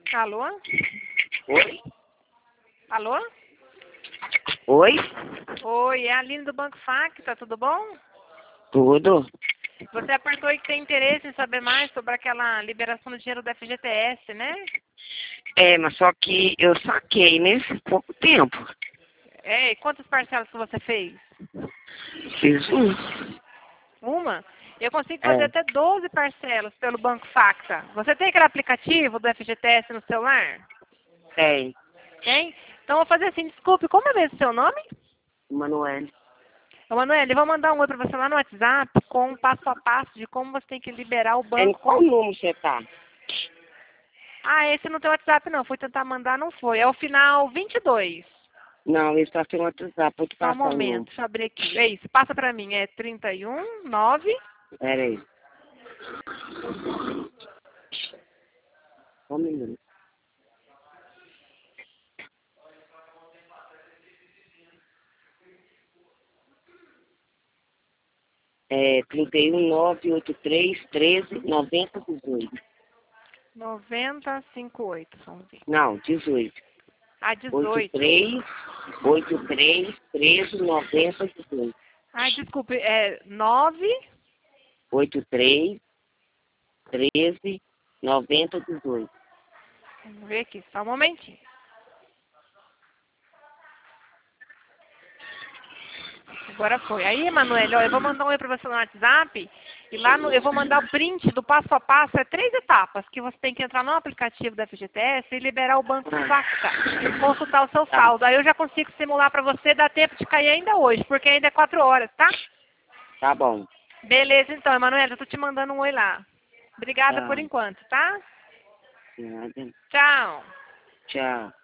Alô? Oi? Alô? Oi? Oi, é a Aline do Banco Facta, tudo bom? Tudo? Você apertou aí que tem interesse em saber mais sobre aquela liberação do dinheiro do FGTS, né? É, mas só que eu saquei nesse pouco tempo. É, e quantas parcelas que você fez? Fiz um. Uma? Eu consigo fazer É. até 12 parcelas pelo Banco Facta. Você tem aquele aplicativo do FGTS no celular? Tem. Tem? Então eu vou fazer assim, desculpe, como é mesmo o seu nome? Manoel. Ô, Manoel, eu vou mandar um oi pra você lá no WhatsApp com um passo a passo de como você tem que liberar o Em banco. qual número você tá? Ah, esse não tem WhatsApp não, fui tentar mandar, não foi. É o final 22. Não, ele tá sem WhatsApp. Vou te Só um passar o momento, número. deixa eu abrir aqui. É isso, passa pra mim, é 31 9. Pera aí. Só um minuto. É 31 983 13 90 18. 9058, vamos ver. Não, 18. Ah, 18. 83 83 13 90 18. Ah, desculpe, é 9. 83 13 90 18. Vamos ver aqui, só um momentinho. Agora foi. Aí, Emanuele, ó, eu vou mandar um oi pra você no WhatsApp. E lá eu vou mandar o print do passo a passo. É 3 etapas que você tem que entrar no aplicativo da FGTS e liberar o Banco Facta. Consultar o seu saldo. Aí eu já consigo simular pra você, dá tempo de cair ainda hoje, porque ainda é 4 horas, tá? Tá bom. Beleza, então, Emanuele, eu tô te mandando um oi lá. Obrigada por Tá. enquanto, tá? Nada. Tchau. Tchau.